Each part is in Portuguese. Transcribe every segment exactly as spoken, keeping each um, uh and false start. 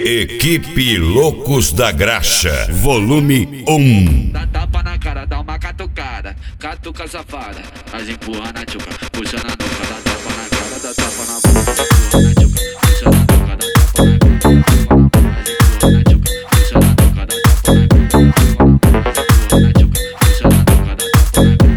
Equipe Loucos da Graxa, volume um. Dá tapa na cara, dá uma catucada, catuca safada, mas empurra na tchuca, puxa na nuca, dá tapa na cara, dá tapa na boca, empurra na tchuca, puxa na nuca, dá tapa na cara, dá tapa na boca, mas empurra na tchuca, puxa na nuca, dá tapa na cara, dá tapa na boca, empurra na tchuca, puxa na nuca, dá tapa na cara, dá tapa na boca, mas empurra na tchuca, puxa na nuca, dá tapa na cara, dá tapa na boca.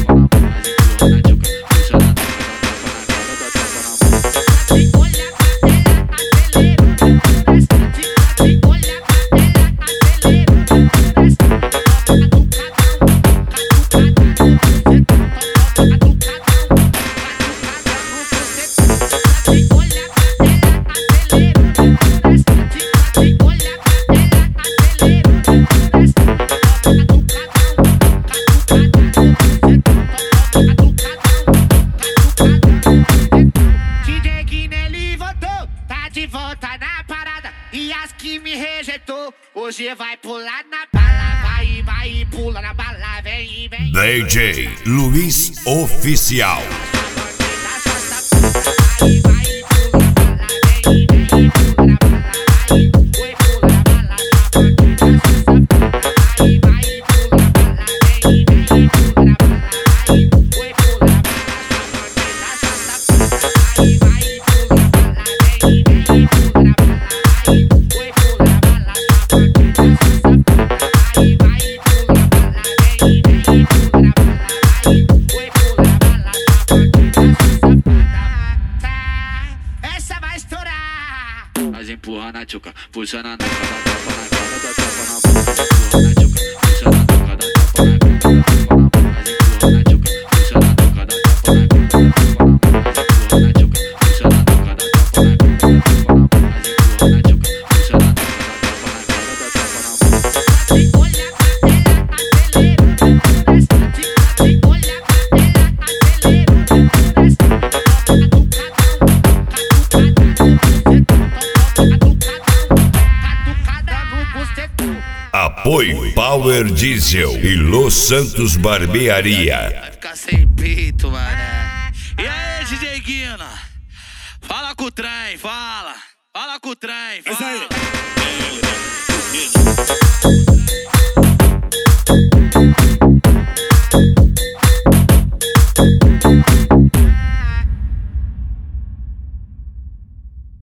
Volta na parada e as que me rejeitou hoje vai pular na bala, vai, vai, pula na bala, vem, vem. D J Luiz Oficial. Mas empurra na tchuca, puxa na nuca, dá tapa na cara, dá tapa na boca, empurra na tchuca, puxa na nuca, dá tapa na cara, dá tapa na boca, mas empurra na tchuca, puxa na nuca, dá tapa na cara, dá tapa na boca, mas empurra na tchuca, puxa na nuca, dá tapa na cara, dá tapa na boca, mas empurra na tchuca, puxa na nuca, dá tapa na cara, dá tapa na boca. Apoio Power Diesel e Los Santos Barbearia. Vai ficar sem peito, mané. E aí, D J Guina? Fala com o trem, fala. Fala com o trem, fala. É isso aí.